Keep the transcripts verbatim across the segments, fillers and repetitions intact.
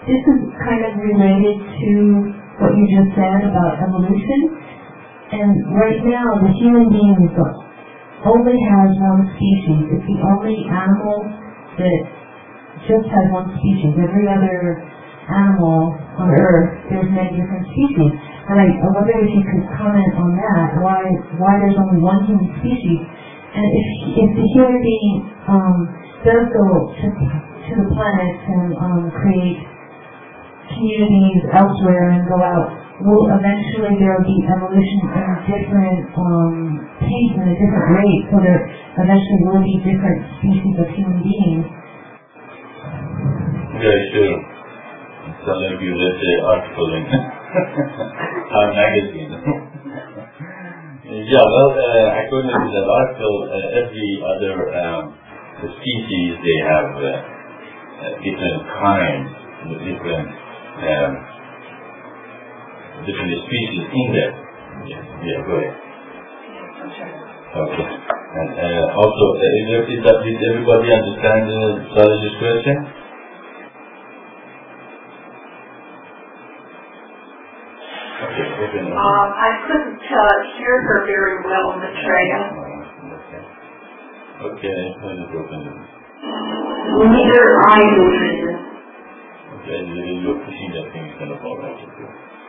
this is kind of related to what you just said about evolution. And right now, the human being is the, only has one species. It's the only animal that just has one species. Every other animal on Earth, there's many different species. And I, I wonder if you could comment on that, why why there's only one human species. And if, if the human being um, does go to, to the planets and um, create communities elsewhere and go out, will eventually there will be evolution in different um, pace and a different rate, so there eventually will be different species of human beings. Yeah, sure. Some of you read the article in Time magazine. Yeah, well, uh, according to that article, uh, every other um, species, they have uh, uh, different kinds, different um, different species in there. Yeah, yeah, go ahead. Okay. And uh, also, uh, is there, is that, did everybody understand uh, Saraj's question? Okay, okay. Um, I couldn't uh, hear her very well, Maitreya. Okay. Okay, let me open it. Neither I nor you. Okay, you're pushing that thing, it's going to fall out of you.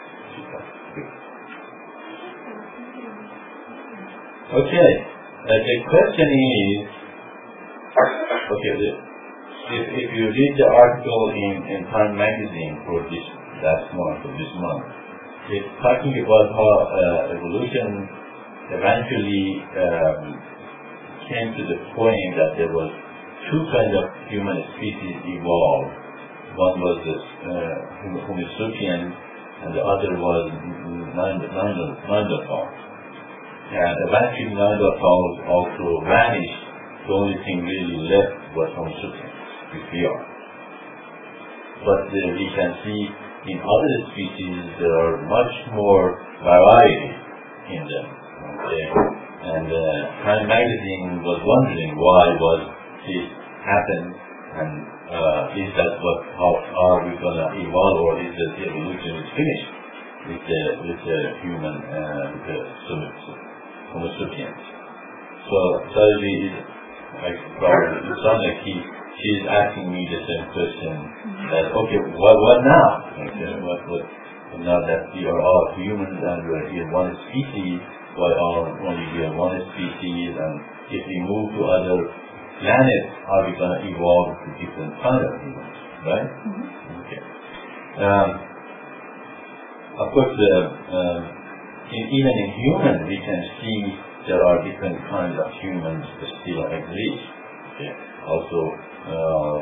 Okay, uh, the question is, okay, the, if, if you read the article in, in Time magazine for this last month or this month, it's talking about how uh, evolution eventually um, came to the point that there was two kinds of human species evolved. One was the uh, Homo sapiens, and the other was Neanderthal. And eventually Neanderthals also vanished. The only thing really left was Homo sapiens, which we are. But uh, we can see in other species there are much more variety in them. Okay? And uh, Time magazine was wondering why was this happened, and uh, is that what, how are we going to evolve, or is the evolution is finished with the, with the human, uh, with the Homo sapiens? So Sarji is, like, probably, it sounds like he, she's asking me the same question, that, okay, what, what now? Okay, what, what, now that we are all humans and we're here one species, why are only here one species, and if we move to other planets, are we going to evolve to different kinds of humans, right? Mm-hmm. Okay. Um, of course, uh, uh, in, even in humans, we can see there are different kinds of humans that still exist. Okay. Also, um,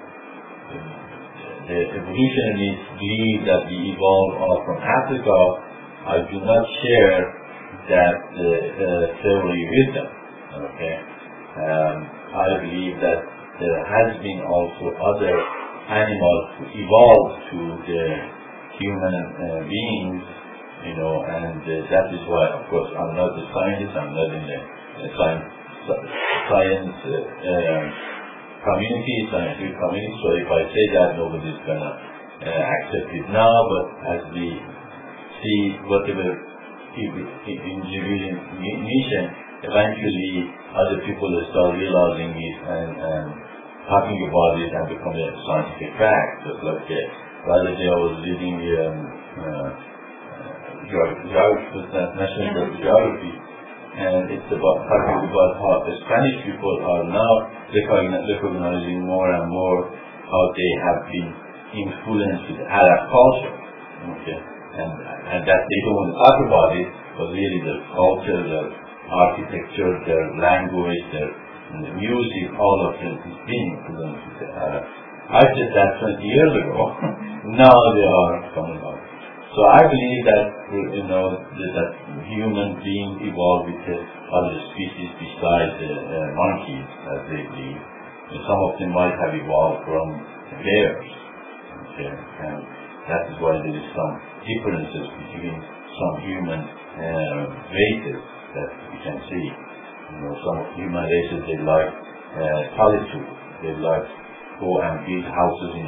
the evolutionists believe that we evolved all from Africa. I do not share that uh, uh, theory with them. Okay. Um, I believe that there has been also other animals who evolved to the human uh, beings, you know, and uh, that is why, of course, I'm not a scientist, I'm not in the uh, science, science uh, uh, community, scientific community, so if I say that, nobody's going to uh, accept it now, but as we see whatever engineering mission, eventually other people will start realizing it and, and talking about it and becoming a scientific fact. Just like uh, the other day I was reading um, uh, geography, National Geography, and it's about talking about how the Spanish people are now recognizing more and more how they have been influenced with Arab culture. Okay, and and that they don't want to talk about it, but really the culture, the architecture, their language, their the music, all of it is being influenced with the Arab. I said that twenty years ago. Now they are coming out. So I believe that, you know, that, that human beings evolved with uh, other species besides the uh, uh, monkeys, as they believe. And some of them might have evolved from bears. Okay? And that is why there is some differences between some human uh, races that we can see. You know, some human races, they like uh, solitude. They like go and build houses in the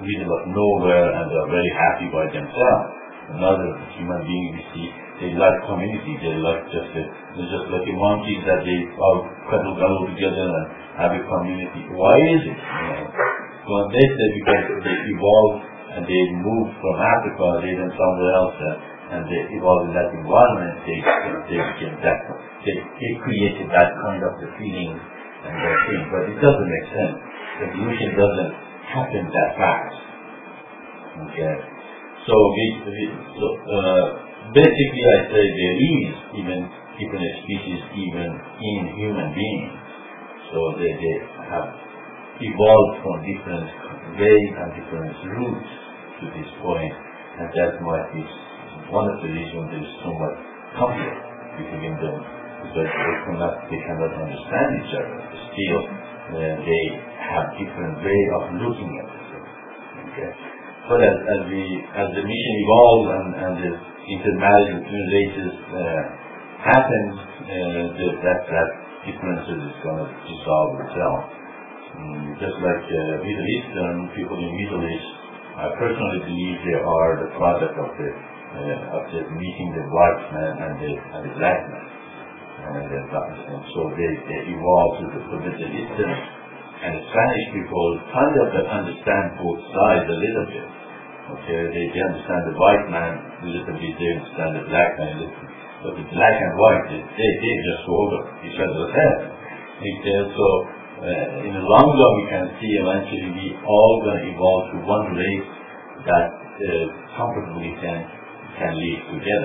middle of nowhere and they're very happy by themselves. Another human being we see, they like community, they like just a, just like a monkey that they all cuddle cuddle together and have a community. Why is it? You know? Well, they say because they evolved and they moved from Africa, they went somewhere else, uh, and they evolved in that environment. They they became that. They, they created that kind of the feeling and that thing. But it doesn't make sense. Evolution doesn't happen that fast. Okay. So we, we so uh, basically, I say there is even different species even in human beings. So they they have evolved from different ways and different routes to this point, and that might be one of the reasons there is so much conflict between them, because they cannot they cannot understand each other. Still, uh, they have different way of looking at it. Okay, but as, as we as the mission evolves and, and the intermarriage between races uh, happens, uh, the, that that differences is going to dissolve itself. Mm, just like uh, Middle Eastern people in Middle East, I personally believe they are the product of the uh, of the meeting the white man and the and the black man, and, the, and so they, they evolved to the, the Middle Eastern and the Spanish people kind of understand both sides a little bit. Okay, they, they understand the white man a little bit, they understand the black man a little bit, but the black and white they they, they just go over each other's head. Okay, so. Uh, in the long run, we can see eventually we all going to evolve to one race that uh, comfortably can can live together.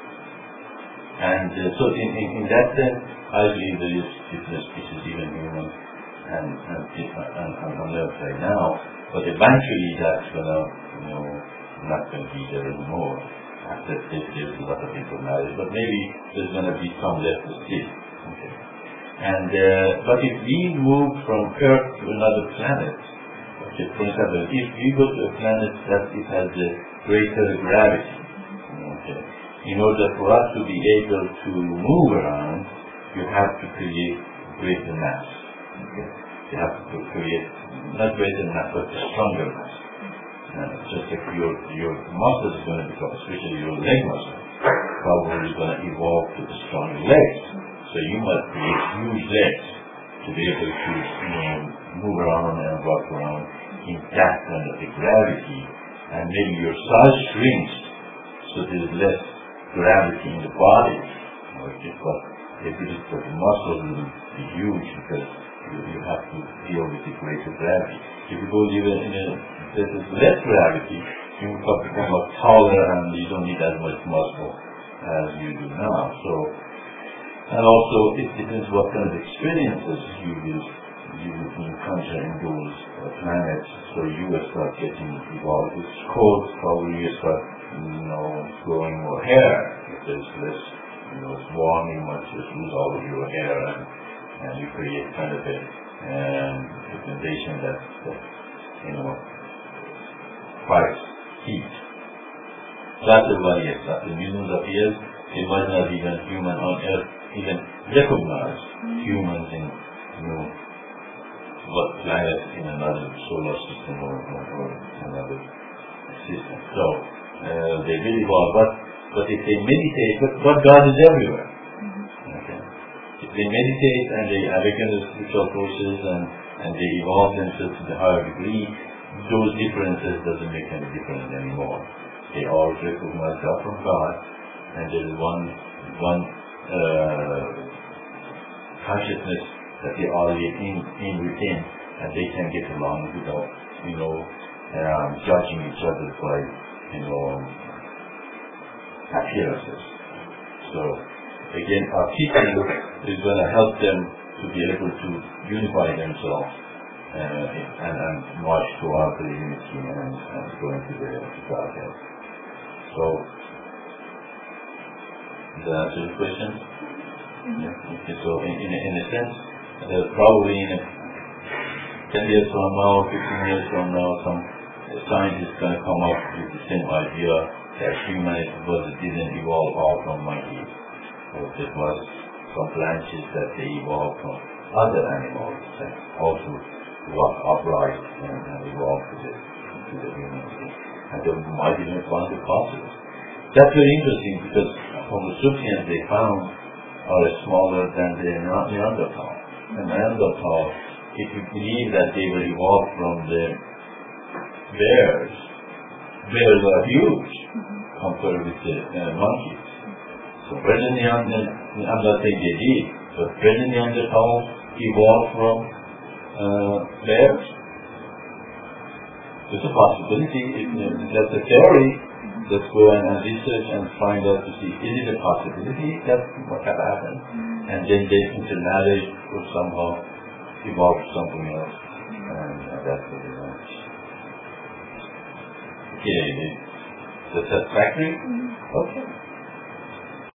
And uh, so, in, in, in that sense, I believe there is different species, even human, and and different and, and on the other side now. But eventually, that's going to, you know, not going to be there anymore. After this, there's a lot of intermarriage, but maybe there's going to be some left to see. Okay. And uh, but if we move from Earth to another planet, okay, for example, if we go to a planet that it has a greater gravity, okay, in order for us to be able to move around, you have to create greater mass. Okay, you have to create not greater mass, but stronger mass. Uh, just like your your muscles is going to become, especially your leg muscle, probably going to evolve to the stronger legs. So you must create huge legs to be able to, you know, move around and walk around in that kind of a gravity. And maybe your size shrinks, so there's less gravity in the body. Okay, but if it is the muscles will be huge because you, you have to deal with the greater gravity. If you go even in a that is less gravity, you become taller and you don't need as much muscle as you do now. So. And also, it depends what kind of experiences you will you will encounter in those uh, planets. So you will start getting evolved. It's cold, probably you start, you know, growing more hair. If there's less, you know, it's warm, you might just lose all of your hair, and, and you create kind of a um, pigmentation that, that, you know, fights heat. That's the one, yes, after millions of years, it might not even human on Earth even recognize humans in, you know, what planet in another solar system or, or, or another system. So uh, they will evolve, but but if they meditate, but, but God is everywhere. Okay. If they meditate and they awaken the spiritual forces and, and they evolve themselves to the higher degree, those differences doesn't make any difference anymore. They all recognize God from God, and there is one one Uh, consciousness that they are in, in within, and they can get along without, you know, um, judging each other by, you know, appearances. So, again, our teaching is going to help them to be able to unify themselves uh, and, and march toward the unity and, and go into the Godhead. So, does that answer your question? Mm-hmm. Yeah. Okay, so in, in, in a sense, uh, probably in a, ten years from now, fifteen years from now, some scientists going to come up with the same idea that humanity was, didn't evolve all from monkeys. So it was some branches that they evolved from other animals that also walk upright and, and evolved with it. to the human being. And they might even find the causes. That's very interesting because Homo sapiens they found are smaller than the Neanderthal. And Neanderthal, if you believe that they were evolved from the bears, bears are huge compared with the uh, monkeys. So where the Neanderthal, I'm not saying they did, but where the Neanderthal evolved from uh, bears? There's a possibility. If, uh, that's a theory. Let's go and research and find out to see, is it a possibility that what have happened? And then they intermarriage or somehow evolve something else. And uh, that's what it is. Okay, is that satisfactory? Okay.